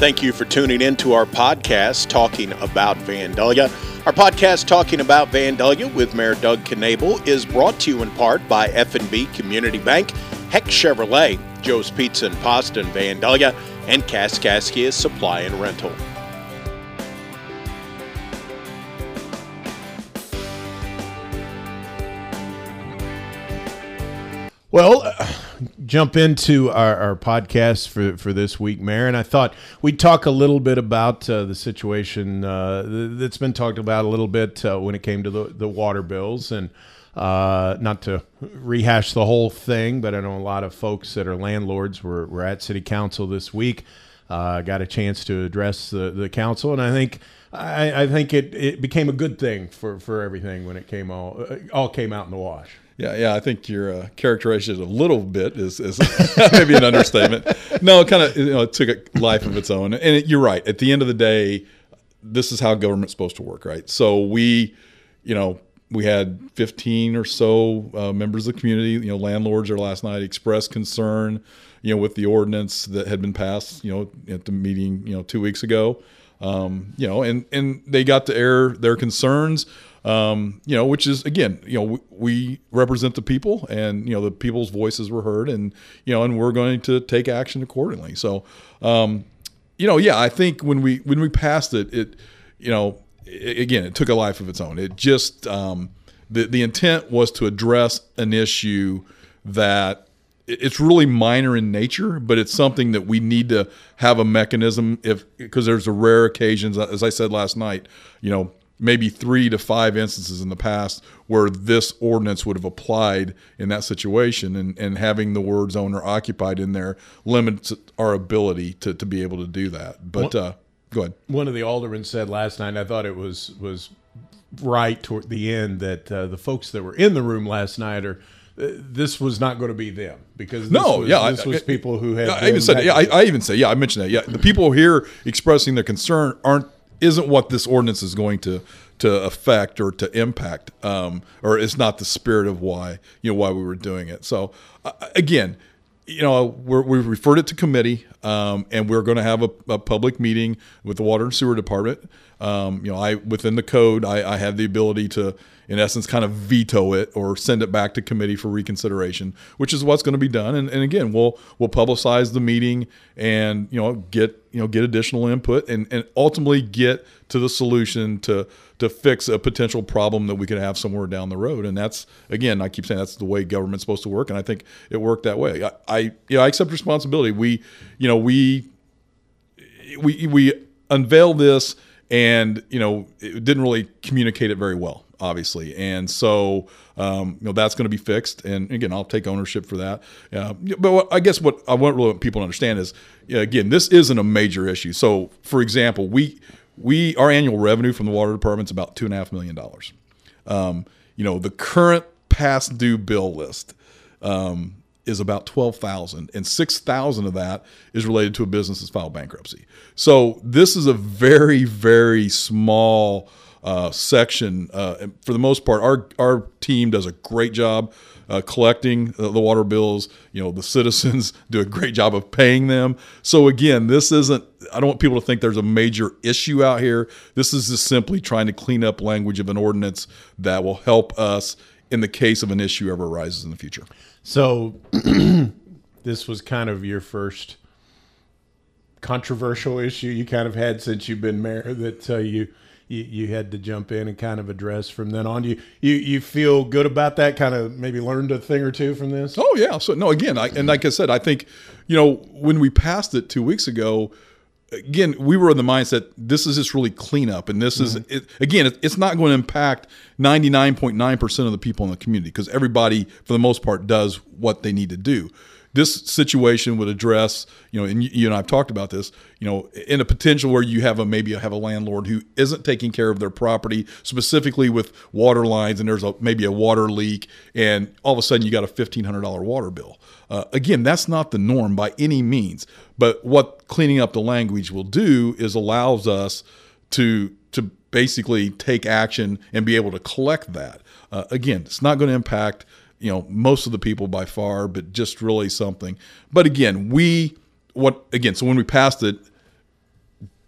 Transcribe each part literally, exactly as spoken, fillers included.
Thank you for tuning in to our podcast talking about Vandalia. Our podcast talking about Vandalia with Mayor Doug Knable is brought to you in part by F and B Community Bank, Heck Chevrolet, Joe's Pizza and Pasta in Vandalia, and Kaskaskia Supply and Rental. Well, uh, jump into our, our podcast for, for this week, Mayor, and I thought we'd talk a little bit about uh, the situation uh, that's been talked about a little bit uh, when it came to the, the water bills, and uh, not to rehash the whole thing, but I know a lot of folks that are landlords were, were at City Council this week, uh, got a chance to address the, the council, and I think I, I think it, it became a good thing for, for everything when it came all all came out in the wash. Yeah, yeah, I think your uh, characterization a little bit is, is maybe an understatement. No, it kind of you know, it took a life of its own. And it, you're right. At the end of the day, this is how government's supposed to work, right? So we, you know, we had fifteen or so uh, members of the community, you know, landlords there last night expressed concern, you know, with the ordinance that had been passed, you know, at the meeting, you know, two weeks ago. Um, you know, and, and they got to air their concerns. Um, you know, which is, again, you know, we, we represent the people, and, you know, the people's voices were heard, and, you know, and we're going to take action accordingly. So, um, you know, yeah, I think when we, when we passed it, it, you know, it, again, it took a life of its own. It just, um, the, the intent was to address an issue that it's really minor in nature, but it's something that we need to have a mechanism if, because there's a rare occasions, as I said last night, you know, maybe three to five instances in the past where this ordinance would have applied in that situation, and, and having the words owner occupied in there limits our ability to, to be able to do that. But uh, go ahead. One of the aldermen said last night, I thought it was was right toward the end, that uh, the folks that were in the room last night are uh, this was not going to be them, because this no, was, yeah, this I, was people who had. I even said, yeah, I, I even say, yeah, I mentioned that. Yeah, the people here expressing their concern aren't. Isn't what this ordinance is going to to affect or to impact, um, or it's not the spirit of why you know why we were doing it. So uh, again, you know, we're, we've referred it to committee, um, and we're going to have a, a public meeting with the Water and Sewer Department. Um, you know, I within the code, I, I have the ability to, in essence, kind of veto it or send it back to committee for reconsideration, which is what's going to be done. And, and again, we'll we'll publicize the meeting and you know get you know get additional input and, and ultimately get to the solution to to fix a potential problem that we could have somewhere down the road. And that's, again, I keep saying that's the way government's supposed to work, and I think it worked that way. I, I you know I accept responsibility. We you know we we we unveiled this. And, you know, it didn't really communicate it very well, obviously. And so, um, you know, that's going to be fixed. And again, I'll take ownership for that. Uh, but what, I guess what I want really want people to understand is, you know, again, this isn't a major issue. So, for example, we we our annual revenue from the water department is about two and a half million dollars. Um, you know, the current past due bill list um, is about twelve thousand, and six thousand of that is related to a business that's filed bankruptcy. So this is a very, very small uh, section. Uh, and for the most part, our our team does a great job uh, collecting uh, the water bills. You know, the citizens do a great job of paying them. So again, this isn't, I don't want people to think there's a major issue out here. This is just simply trying to clean up language of an ordinance that will help us in the case of an issue ever arises in the future. So this was kind of your first controversial issue you kind of had since you've been mayor that uh, you, you you had to jump in and kind of address from then on. You you you feel good about that? Kind of maybe learned a thing or two from this? Oh yeah. So no, again, I, and like I said, I think you know when we passed it two weeks ago. Again, we were in the mindset, this is just really cleanup. And this mm-hmm. is, it, again, it, it's not going to impact ninety-nine point nine percent of the people in the community, because everybody, for the most part, does what they need to do. This situation would address, you know, and you, you and I have talked about this, you know, in a potential where you have a, maybe have a landlord who isn't taking care of their property, specifically with water lines, and there's a, maybe a water leak, and all of a sudden you got a fifteen hundred dollars water bill. Uh, again, that's not the norm by any means, but what cleaning up the language will do is allows us to to basically take action and be able to collect that. Uh, again, it's not going to impact, you know, most of the people by far, but just really something. But again, we, what, again, so when we passed it,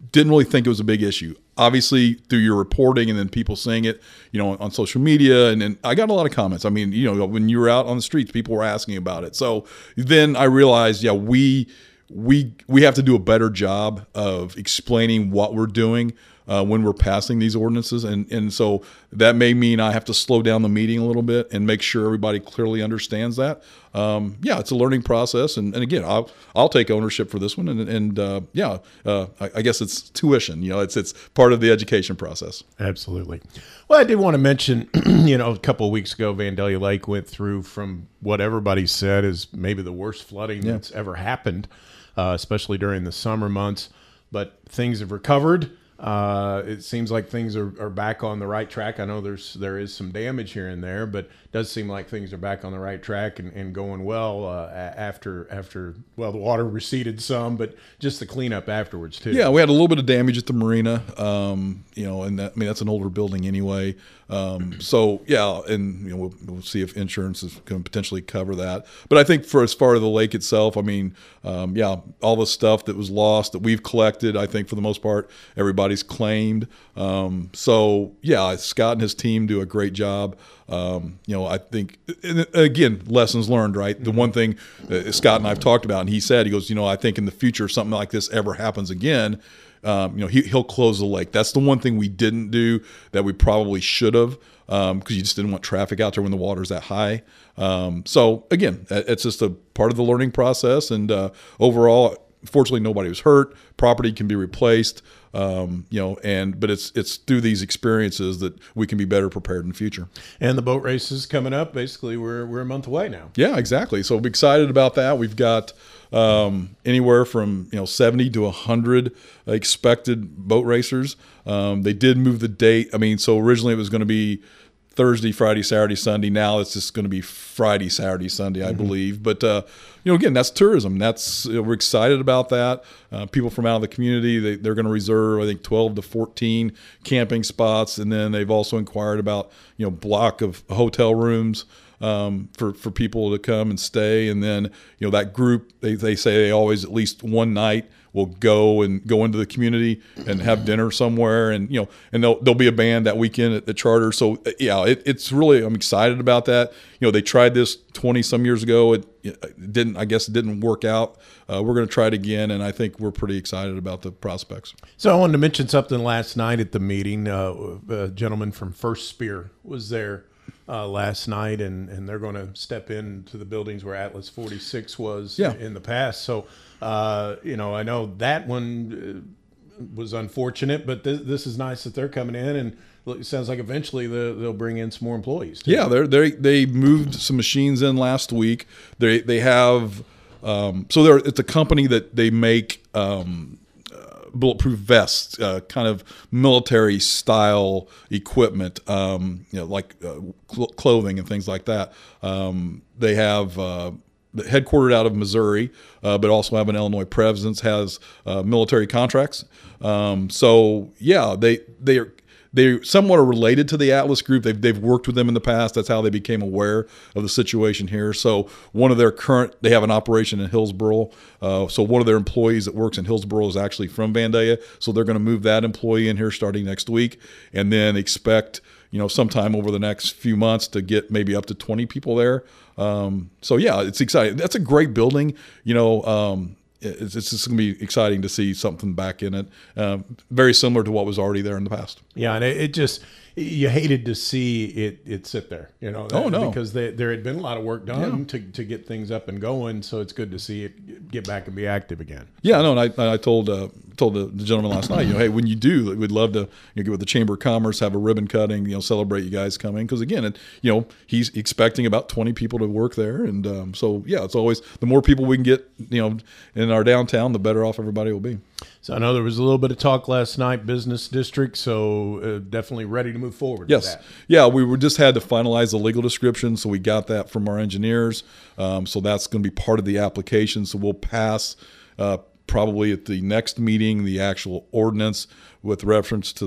didn't really think it was a big issue. Obviously, through your reporting and then people saying it, you know, on, on social media, and then I got a lot of comments. I mean, you know, when you were out on the streets, people were asking about it. So then I realized, yeah, we we we have to do a better job of explaining what we're doing uh, when we're passing these ordinances, and and so that may mean I have to slow down the meeting a little bit and make sure everybody clearly understands that. Um, yeah, it's a learning process, and, and again, I'll I'll take ownership for this one, and and uh, yeah, uh, I, I guess it's tuition. You know, it's it's part of the education process. Absolutely. Well, I did want to mention, you know, a couple of weeks ago, Vandalia Lake went through, from what everybody said, is maybe the worst flooding Yeah. that's ever happened, uh, especially during the summer months. But things have recovered. Uh, it seems like things are, are back on the right track. I know there's there is some damage here and there, but it does seem like things are back on the right track and, and going well uh, a- after after well the water receded some, but just the cleanup afterwards too. Yeah, we had a little bit of damage at the marina, um, you know, and that, I mean that's an older building anyway. Um, so yeah, and you know we'll, we'll see if insurance is going to potentially cover that. But I think for as far as the lake itself, I mean, um, yeah, all the stuff that was lost that we've collected, I think for the most part everybody's claimed. Um, so yeah, Scott and his team do a great job. Um, you know, I think, and again, lessons learned, right? The one thing uh, Scott and I've talked about, and he said, he goes, you know, I think in the future, if something like this ever happens again, um, you know, he, he'll close the lake. That's the one thing we didn't do that we probably should have, because um, you just didn't want traffic out there when the water's that high. Um, so again, it's just a part of the learning process. And uh, overall, fortunately, nobody was hurt. Property can be replaced. Um, you know, and but it's it's through these experiences that we can be better prepared in the future. And the boat race is coming up. Basically, we're we're a month away now. Yeah, exactly. So we're excited about that. We've got um, anywhere from you know seventy to a hundred expected boat racers. Um, they did move the date. I mean, so originally it was going to be Thursday, Friday, Saturday, Sunday. Now it's just going to be Friday, Saturday, Sunday, I mm-hmm. believe. But uh, you know, again, that's tourism. That's you know, we're excited about that. Uh, people from out of the community, they, they're going to reserve, I think, twelve to fourteen camping spots, and then they've also inquired about you know block of hotel rooms um, for for people to come and stay. And then you know that group, they they say they always at least one night will go and go into the community and have dinner somewhere, and you know, and there'll, there'll be a band that weekend at the charter. So yeah, it, it's really, I'm excited about that. You know, they tried this twenty some years ago. It, it didn't, I guess, it didn't work out. Uh, we're going to try it again, and I think we're pretty excited about the prospects. So I wanted to mention something last night at the meeting. Uh, a gentleman from First Spear was there uh, last night, and and they're going to step into the buildings where Atlas forty-six was yeah. in the past. So. Uh, you know, I know that one uh, was unfortunate, but th- this is nice that they're coming in, and it sounds like eventually the, they'll bring in some more employees too. Yeah, they they they moved some machines in last week. They they have um, so they're it's a company that they make um, uh, bulletproof vests, uh, kind of military style equipment, um, you know, like uh, cl- clothing and things like that. Um, they have. Uh, headquartered out of Missouri, uh, but also have an Illinois presence, has uh, military contracts. Um, so yeah, they they are they somewhat are related to the Atlas Group. They've they've worked with them in the past. That's how they became aware of the situation here. So one of their current, they have an operation in Hillsboro. Uh, so one of their employees that works in Hillsboro is actually from Vandalia. So they're going to move that employee in here starting next week, and then expect you know sometime over the next few months to get maybe up to twenty people there. Um, so yeah, it's exciting. That's a great building. You know, um, it's, it's just going to be exciting to see something back in it. Um, very similar to what was already there in the past. Yeah, and it, it just you hated to see it it sit there. You know, oh no, because they, there had been a lot of work done yeah. to to get things up and going. So it's good to see it get back and be active again. Yeah, no, and I I told uh, told the, the gentleman last night, you know, hey, when you do, we'd love to you know, get with the Chamber of Commerce, have a ribbon cutting, you know, celebrate you guys coming, because again, it, you know, he's expecting about twenty people to work there, and um, so yeah, it's always the more people we can get, you know, in our downtown, the better off everybody will be. So I know there was a little bit of talk last night, business district, so uh, definitely ready to move forward. Yes, with that. Yeah, we were just had to finalize the legal description, so we got that from our engineers. Um, so that's going to be part of the application. So we'll pass uh, probably at the next meeting the actual ordinance with reference to the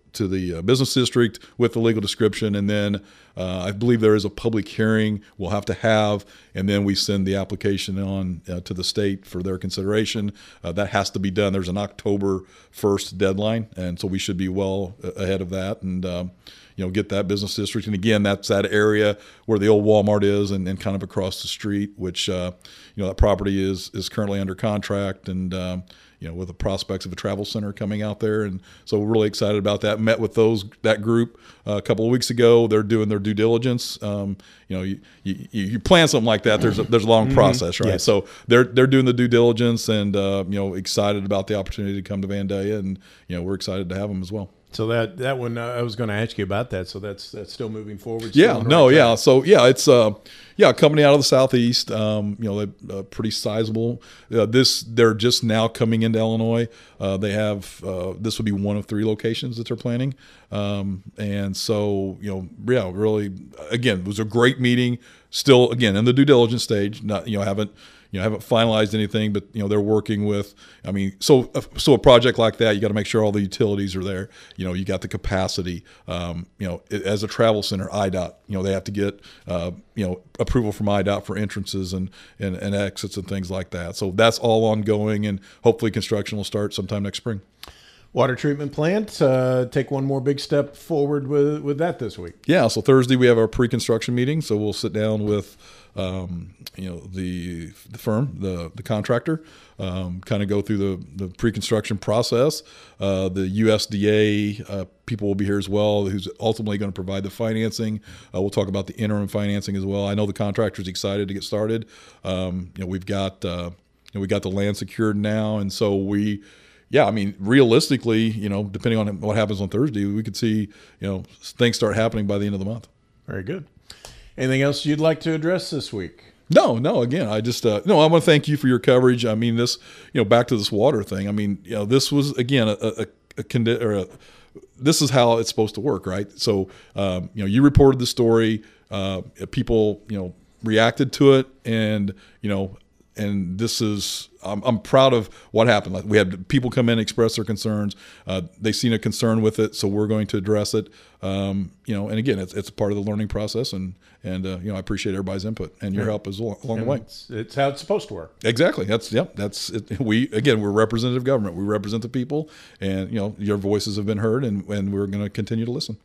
to the uh, business district with the legal description, and then uh, I believe there is a public hearing we'll have to have, and then we send the application on uh, to the state for their consideration. Uh, that has to be done. There's an October first deadline, and so we should be well ahead of that, and um, you know, get that business district. And again, that's that area where the old Walmart is, and, and kind of across the street, which uh, you know, that property is is currently under contract, and um, you know, with the prospects of a travel center coming out there. And so we're really excited about that. Met with those that group uh, a couple of weeks ago. They're doing their due diligence. Um, you know, you, you you plan something like that, there's a, there's a long process, right? Yes. So they're they're doing the due diligence, and uh, you know, excited about the opportunity to come to Vandalia, and you know, we're excited to have them as well. So that that one, uh, I was going to ask you about that. So that's that's still moving forward. Still Yeah, on the no, right yeah. track. So yeah, it's uh, yeah, a company out of the southeast. Um, you know, they're uh, pretty sizable. Uh, this they're just now coming into Illinois. Uh, they have uh, this would be one of three locations that they're planning. Um, and so you know, yeah, really, again, it was a great meeting. Still, again, in the due diligence stage. Not you know, haven't. You know, haven't finalized anything, but you know, they're working with. I mean, so so a project like that, you got to make sure all the utilities are there. You know, you got the capacity. Um, you know, as a travel center, I D O T. You know, they have to get uh, you know, approval from I D O T for entrances and, and and exits and things like that. So that's all ongoing, and hopefully construction will start sometime next spring. Water treatment plant, uh, take one more big step forward with with that this week. Yeah, so Thursday we have our pre-construction meeting. So we'll sit down with um, you know, the the firm, the the contractor, um, kind of go through the the pre-construction process. Uh, the U S D A uh, people will be here as well, who's ultimately going to provide the financing. Uh, we'll talk about the interim financing as well. I know the contractor's excited to get started. Um, you know, we've got uh, you know, we got the land secured now, and so we. Yeah, I mean, realistically, you know, depending on what happens on Thursday, we could see, you know, things start happening by the end of the month. Very good. Anything else you'd like to address this week? No, no. Again, I just uh, no. I want to thank you for your coverage. I mean, this, you know, back to this water thing. I mean, you know, this was again a a, a, condi- or a this is how it's supposed to work, right? So, um, you know, you reported the story. Uh, people, you know, reacted to it, and you know. And this is, I'm, I'm proud of what happened. Like we had people come in, express their concerns. Uh, they seen a concern with it, so we're going to address it. Um, you know, and again, it's it's a part of the learning process, and and uh, you know, I appreciate everybody's input and your yeah. help as well along And the way. It's, it's how it's supposed to work. Exactly. That's yep. That's it. We again, we're representative government. We represent the people, and you know, your voices have been heard, and and we're going to continue to listen.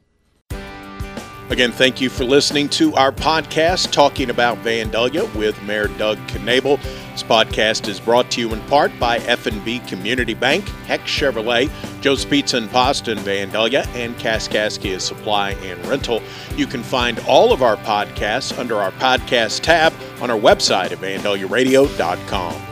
Again, thank you for listening to our podcast, Talking About Vandalia with Mayor Doug Knable. This podcast is brought to you in part by F and B Community Bank, Heck Chevrolet, Joe's Pizza and Pasta in Vandalia, and Kaskaskia Supply and Rental. You can find all of our podcasts under our podcast tab on our website at vandalia radio dot com.